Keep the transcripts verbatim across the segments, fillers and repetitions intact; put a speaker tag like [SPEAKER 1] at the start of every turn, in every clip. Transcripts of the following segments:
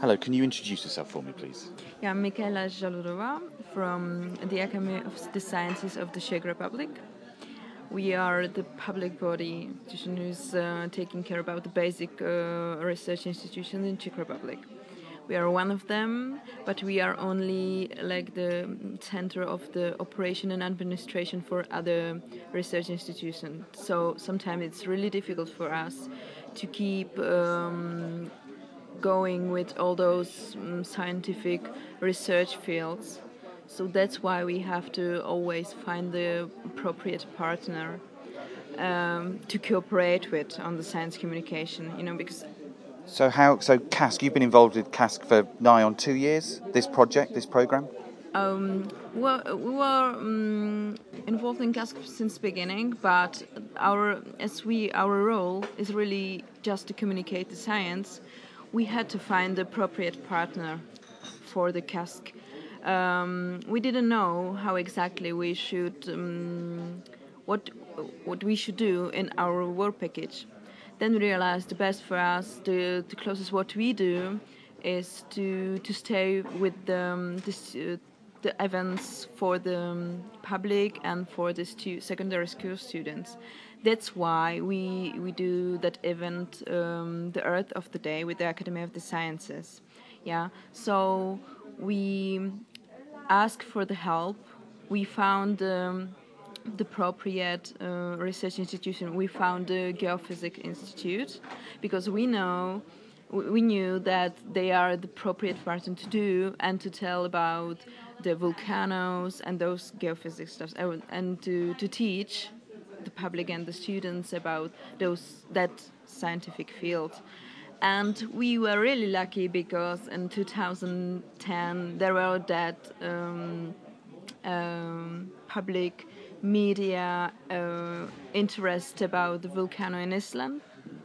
[SPEAKER 1] Hello, can you introduce yourself for me, please?
[SPEAKER 2] Yeah, I'm Michaela Jalurova from the Academy of the Sciences of the Czech Republic. We are the public body institution who's uh, taking care about the basic uh, research institutions in Czech Republic. We are one of them, but we are only like the center of the operation and administration for other research institutions. So sometimes it's really difficult for us to keep um, going with all those um, scientific research fields. So that's why we have to always find the appropriate partner um, to cooperate with on the science communication, you know, because
[SPEAKER 1] So how? So CASC, you've been involved with CASC for nigh on two years. This project, this program.
[SPEAKER 2] Um, well, we were um, involved in CASC since beginning, but our as we our role is really just to communicate the science. We had to find the appropriate partner for the CASC. Um, we didn't know how exactly we should um, what what we should do in our work package. Then we realized the best for us, the, the closest what we do, is to to stay with the um, this, uh, the events for the um, public and for the stu- secondary school students. That's why we we do that event, um, the Earth of the Day, with the Academy of the Sciences. Yeah, so we ask for the help. We found um, the appropriate uh, research institution. We found the Geophysics Institute because we know we knew that they are the appropriate person to do and to tell about the volcanoes and those geophysics stuff, and to, to teach the public and the students about those that scientific field. And we were really lucky because in two thousand ten there were that um, um, public media uh, interest about the volcano in Iceland.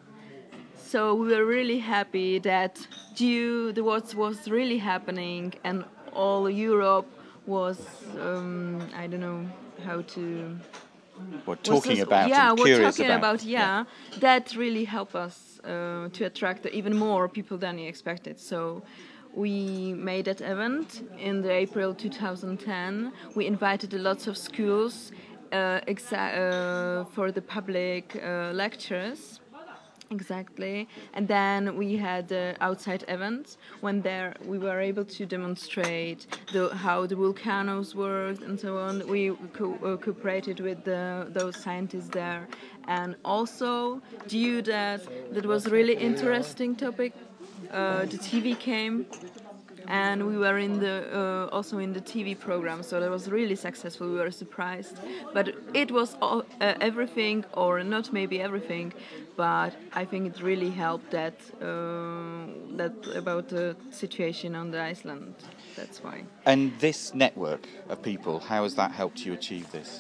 [SPEAKER 2] So we were really happy that due to what was really happening and all Europe was, um, I don't know how to
[SPEAKER 1] We're
[SPEAKER 2] was
[SPEAKER 1] talking
[SPEAKER 2] this-
[SPEAKER 1] about
[SPEAKER 2] yeah,
[SPEAKER 1] and
[SPEAKER 2] we're
[SPEAKER 1] curious
[SPEAKER 2] talking
[SPEAKER 1] about.
[SPEAKER 2] about yeah, that really helped us uh, to attract even more people than we expected. So we made that event in the April twenty ten. We invited lots of schools uh, exa- uh, for the public uh, lectures. Exactly, and then we had uh, outside events when there we were able to demonstrate the, how the volcanoes worked and so on. We co- uh, cooperated with the, those scientists there, and also due that that was really interesting topic. Uh, the T V came and we were in the uh, also in the T V program, so that was really successful. We were surprised, but it was all, uh, everything, or not maybe everything, but I think it really helped that uh, that about the situation on the Iceland. That's why.
[SPEAKER 1] And this network of people, how has that helped you achieve this?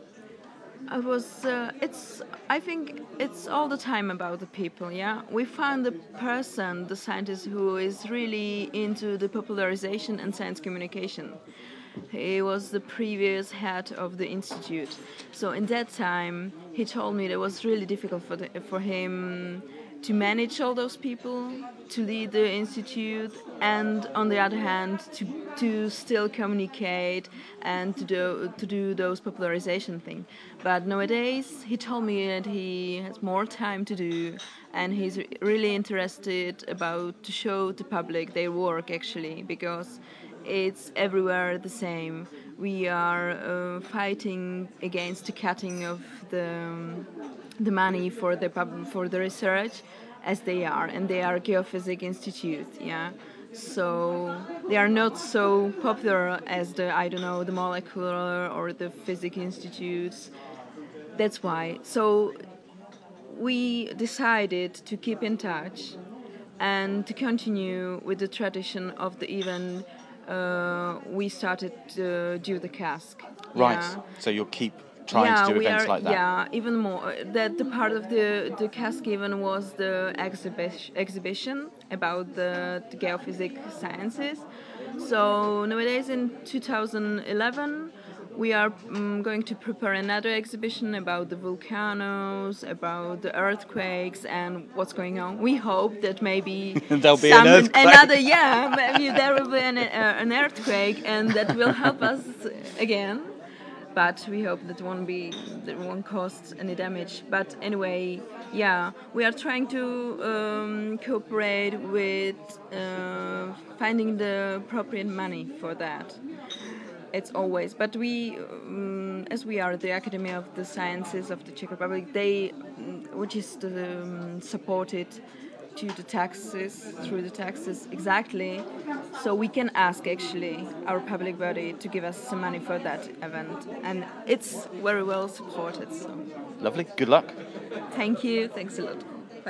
[SPEAKER 2] I was. Uh, it's. I think it's all the time about the people. Yeah, we found the person, the scientist who is really into the popularization and science communication. He was the previous head of the institute. So in that time, he told me that it was really difficult for the, for him to manage all those people, to lead the institute, and on the other hand, to to still communicate and to do to do those popularization thing. But nowadays, he told me that he has more time to do, and he's really interested about to show the public their work actually, because it's everywhere the same. We are uh, fighting against the cutting of the um, the money for the pub, for the research, as they are, and they are Geophysics Institute, yeah. So they are not so popular as the I don't know the molecular or the physics institutes. That's why. So we decided to keep in touch and to continue with the tradition of the event uh, we started to do the cask.
[SPEAKER 1] Right.
[SPEAKER 2] Yeah.
[SPEAKER 1] So you'll keep trying
[SPEAKER 2] Yeah,
[SPEAKER 1] to do
[SPEAKER 2] we
[SPEAKER 1] events
[SPEAKER 2] are.
[SPEAKER 1] like that.
[SPEAKER 2] Yeah, even more. That the part of the the cask even was the exhibition exhibition about the, the geophysics sciences. So nowadays in two thousand eleven We are um, going to prepare another exhibition about the volcanoes, about the earthquakes, and what's going on. We hope that maybe
[SPEAKER 1] There'll be
[SPEAKER 2] some
[SPEAKER 1] an earthquake.
[SPEAKER 2] another yeah, maybe there will be an, uh, an earthquake, and that will help us again. But we hope that won't be that won't cause any damage. But anyway, yeah, we are trying to um, cooperate with uh, finding the appropriate money for that. It's always, but we, um, as we are the Academy of the Sciences of the Czech Republic, they, which is um, supported to the taxes, through the taxes exactly, so we can ask actually our public body to give us some money for that event, and it's very well supported. So.
[SPEAKER 1] Lovely, good luck.
[SPEAKER 2] Thank you, thanks a lot.